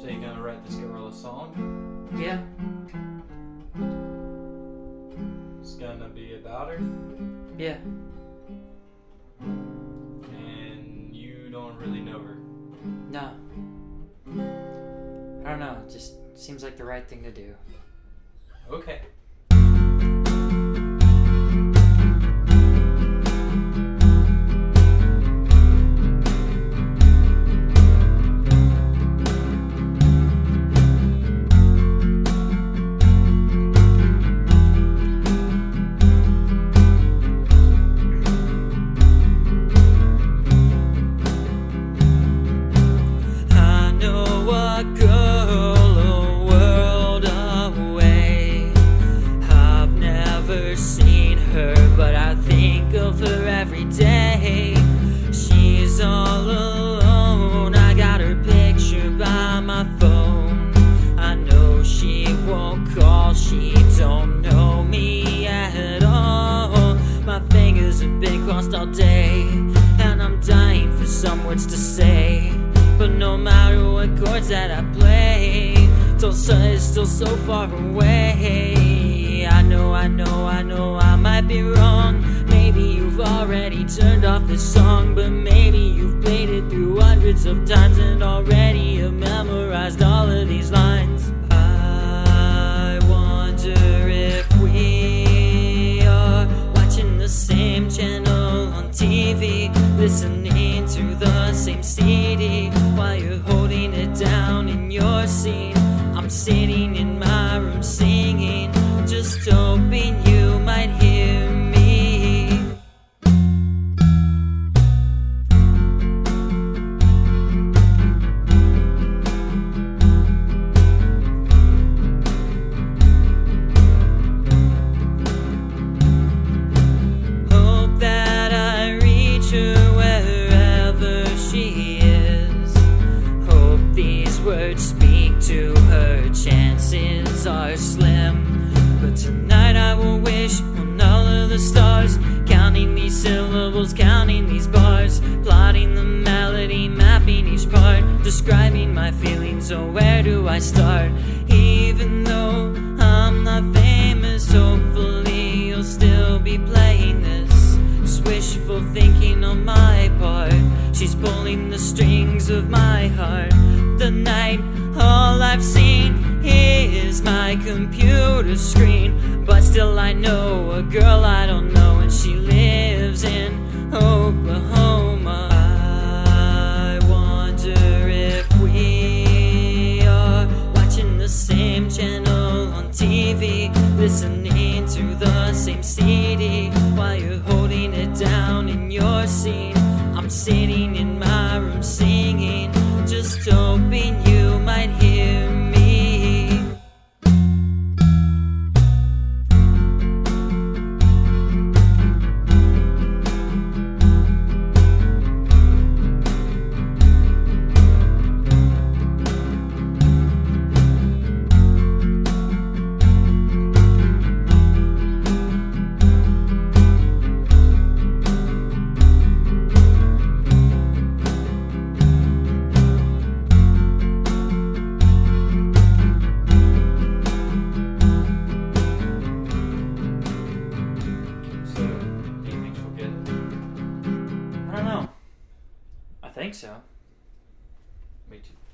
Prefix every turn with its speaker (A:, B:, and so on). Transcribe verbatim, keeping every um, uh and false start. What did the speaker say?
A: So you gonna write this girl a song?
B: Yeah.
A: It's gonna be about her?
B: Yeah.
A: And you don't really know her?
B: No. I don't know. It just seems like the right thing to do.
A: Okay.
B: All day, and I'm dying for some words to say, but no matter what chords that I play, Tulsa is still so far away. I know, I know, I know I might be wrong. Maybe you've already turned off this song, but maybe you've played it through hundreds of times and already have memorized all of these lines. I wonder if we are watching the same channel on T V, listening to the same C D while you're holding it down in your scene. I'm sitting in my room singing, just hoping you might hear me. Speak to her, chances are slim, but tonight I will wish on all of the stars, counting these syllables, counting these bars, plotting the melody, mapping each part, describing my feelings. So where do I start? Even though I'm not famous, hopefully you'll still be playing this. Just wishful thinking on my part, she's pulling the strings of my heart. The night, all I've seen is my computer screen, but still I know a girl I don't know, and she lives in Oklahoma. I wonder if we are watching the same channel on T V, listening to the same C D while you're holding it down in your scene. I'm sitting in my room singing, just hoping you might hear me. I think so.
A: Me too.